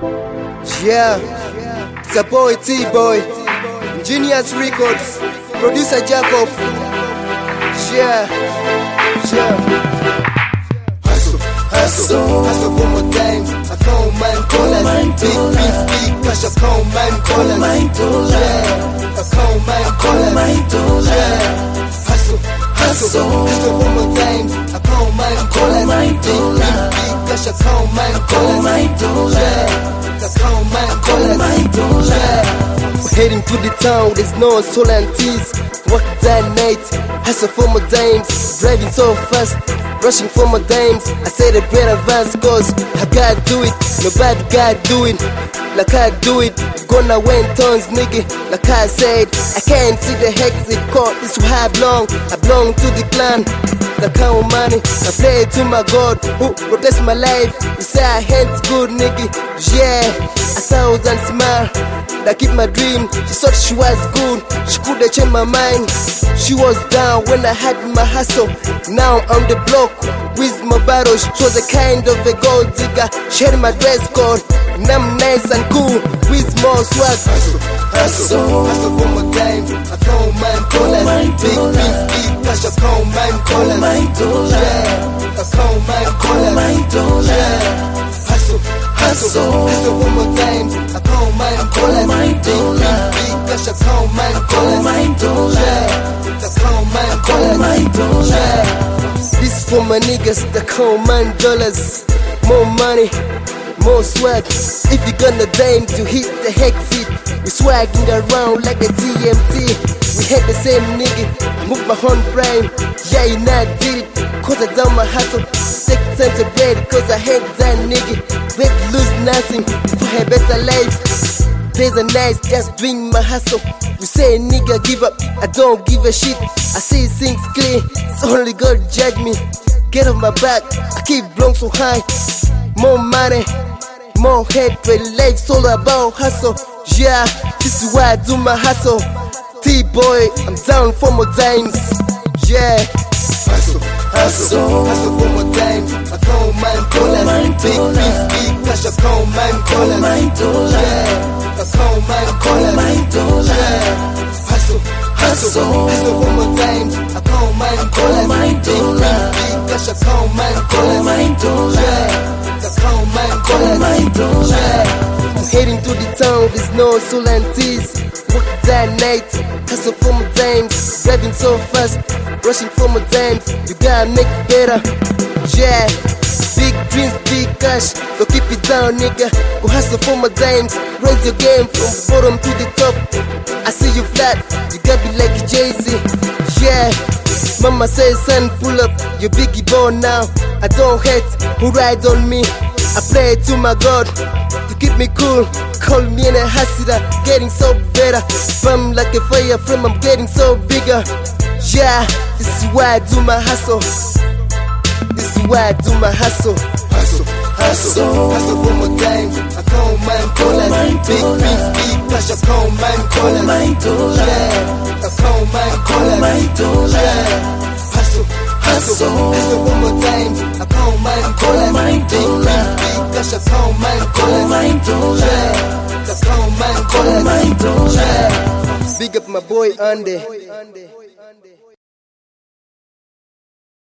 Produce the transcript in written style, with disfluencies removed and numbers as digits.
Yeah, it's a boy T-Boy, Genius Records, producer Jacob. Yeah. Hustle one more time. I call man callers. Big cash. I call man callers. Yeah, I call man callers. Yeah, hustle one more time. I call man callers. Big cash. I call man callers. Yeah, I call man callers. Yeah, we're heading to the town. There's no soul and tears. Work that night, hustle for my dimes. Driving so fast, rushing for my dimes. I said I better advance cause I gotta do it. Nobody gotta do it like I do it. Gonna win tons, nigga, like I said. I can't see the exit call, this is why I belong to the clan. I count money, I play to my God who protects my life. You say I hands good, nigga, yeah. 1,000 smile that keep my dream. She thought she was good, she couldn't change my mind. She was down when I had my hustle. Now I'm on the block with my battle. She was a kind of a gold digger. She had my dress code, and I'm nice and cool with more swag. Hustle for my time. I call man callers. Big cash. I call man callers. Yeah, I call man callers. Yeah, hustle one more time. I call man callers. Big cash. I call man callers. Yeah, I call man callers. Yeah, this is for my niggas that call man dollars. More money, more swag. If you gonna dime to hit the exit, we swagging around like a TMT. We had the same nigga, move my own brain. Yeah, you not did it, cause I done my hustle. Take time to bread, cause I hate that nigga. Wait, lose nothing, for a better life. Days and nights, just doing my hustle. You say nigga give up, I don't give a shit. I see things clear, it's only God judge me. Get off my back, I keep blowing so high. More money, more hatred, life's all about hustle. Yeah, this is why I do my hustle. T-Boy, I'm down for more dimes. Yeah, hustle for more dimes. I call man callers. Big cash. I call man callers. Yeah, I call man callers. Yeah, hustle for more dimes. I call man callers. Big cash. I call man callers. Yeah, I call man callers. Yeah, I'm heading to the town. There's no soul and tears. Work that night, hustle for my dimes. Driving so fast, rushing for my dimes. You gotta make it better, yeah. Big dreams, big cash, so keep it down, nigga. Go hustle for my dimes. Raise your game from bottom to the top. I see you flat, you gotta be like Jay-Z, yeah. Mama says, son, pull up your biggie ball now. I don't hate who ride on me. I play to my God to keep me cool. Call me a hustler, getting so better. From like a fire flame, I'm getting so bigger. Yeah, this is why I do my hustle. This is why I do my hustle. Hustle one more time. I call man callers. Big cash. I call man callers. Yeah, I call man callers. Yeah, hustle one more time. I call man callers. Big cash. I call man callers. Yeah, I call man callers. Yeah, big up my boy Andy.